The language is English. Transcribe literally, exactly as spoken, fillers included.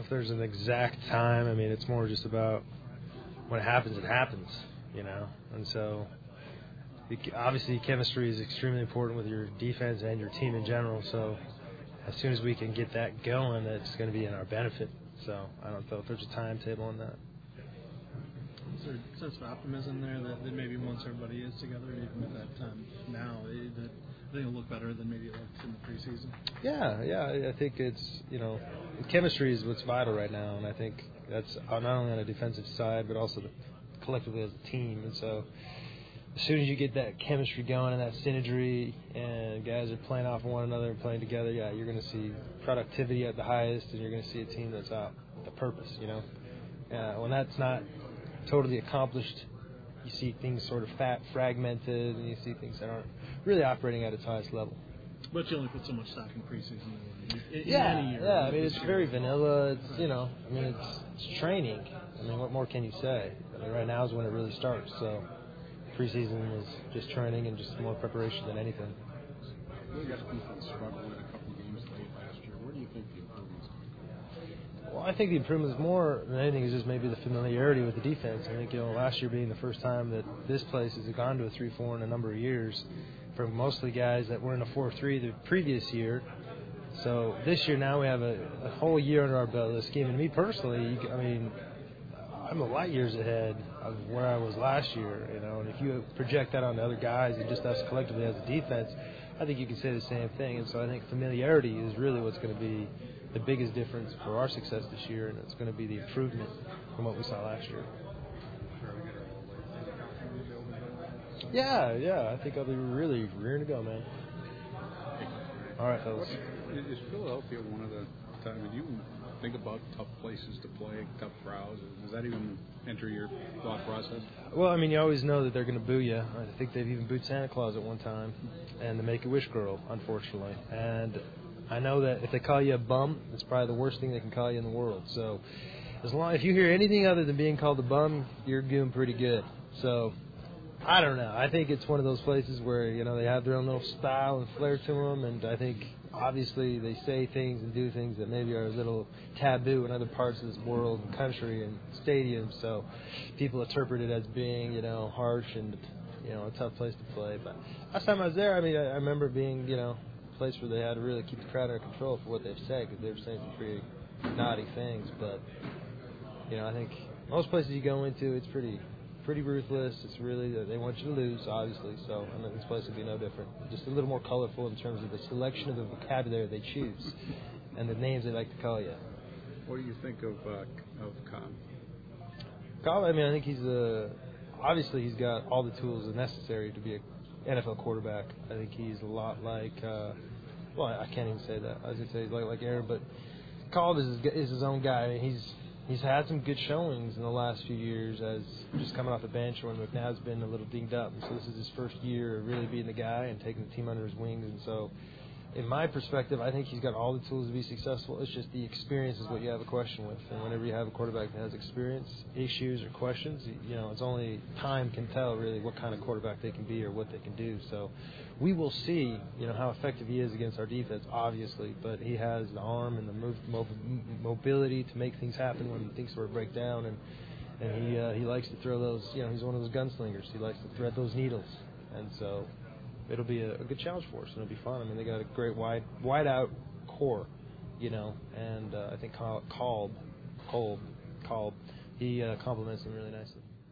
if there's an exact time. I mean, it's more just about when it happens, it happens, you know. And so, obviously, chemistry is extremely important with your defense and your team in general. So, as soon as we can get that going, that's going to be in our benefit. So, I don't know if there's a timetable on that. Is there a sense of optimism there that, that maybe once everybody is together, even at that time now, it, that they will look better than maybe it looked in the preseason? Yeah, yeah. I think it's, you know, chemistry is what's vital right now, and I think that's not only on the defensive side, but also the, collectively as a team. And so as soon as you get that chemistry going and that synergy and guys are playing off one another and playing together, yeah, you're going to see productivity at the highest, and you're going to see a team that's out with a purpose, you know. Uh, when that's not totally accomplished, you see things sort of fat, fragmented, and you see things that aren't really operating at its highest level. But you only put so much stock in preseason. In, in yeah, any year, yeah. I mean, it's very vanilla. It's right. you know, I mean, it's, it's training. I mean, what more can you say? I mean, right now is when it really starts. So, preseason is just training and just more preparation than anything. You guys defense struggled with a couple games late last year. Where do you think the improvements are? Well, I think the improvement is more than anything is just maybe the familiarity with the defense. I think, you know, last year being the first time that this place has gone to a three four in a number of years, for mostly guys that were in a four three the previous year. So this year now we have a, a whole year under our belt of this game. And me personally, I mean, I'm a light years ahead of where I was last year, you know. And if you project that on the other guys and just us collectively as a defense, I think you can say the same thing. And so I think familiarity is really what's going to be the biggest difference for our success this year, and it's going to be the improvement from what we saw last year. Yeah, yeah, I think I'll be really rearing to go, man. All right, fellas. What, is Philadelphia one of the times you think about tough places to play, tough crowds? Does that even enter your thought process? Well, I mean, you always know that they're going to boo you. I think they've even booed Santa Claus at one time, and the Make-A-Wish girl, unfortunately. And I know that if they call you a bum, it's probably the worst thing they can call you in the world. So, as long if you hear anything other than being called a bum, you're doing pretty good. So, I don't know. I think it's one of those places where, you know, they have their own little style and flair to them, and I think obviously they say things and do things that maybe are a little taboo in other parts of this world and country and stadiums. So, people interpret it as being, you know, harsh and, you know, a tough place to play. But last time I was there, I mean, I, I remember being, you know, place where they had to really keep the crowd under control for what they've said, because they were saying some pretty naughty things. But, you know, I think most places you go into, it's pretty pretty ruthless. It's really, they want you to lose, obviously. So, I mean, this place would be no different. Just a little more colorful in terms of the selection of the vocabulary they choose and the names they like to call you. What do you think of uh, of Cobb? Cobb, I mean, I think he's a, obviously he's got all the tools necessary to be a N F L quarterback. I think he's a lot like, uh, well, I can't even say that. I was going to say he's like, like Aaron, but Cobb is his, is his own guy. I mean, he's he's had some good showings in the last few years as just coming off the bench when McNabb's been a little dinged up. And so this is his first year of really being the guy and taking the team under his wings. And so, in my perspective, I think he's got all the tools to be successful. It's just the experience is what you have a question with. And whenever you have a quarterback that has experience, issues, or questions, you know, it's only time can tell really what kind of quarterback they can be or what they can do. So we will see, you know, how effective he is against our defense, obviously. But he has the arm and the move, mobility to make things happen when he thinks we're a breakdown. And, and he uh, he likes to throw those, you know, he's one of those gunslingers. He likes to thread those needles. And so it'll be a, a good challenge for us, and it'll be fun. I mean, they got a great wide, wide out core, you know, and uh, I think Kolb, Kolb, Kolb, he uh, complements them really nicely.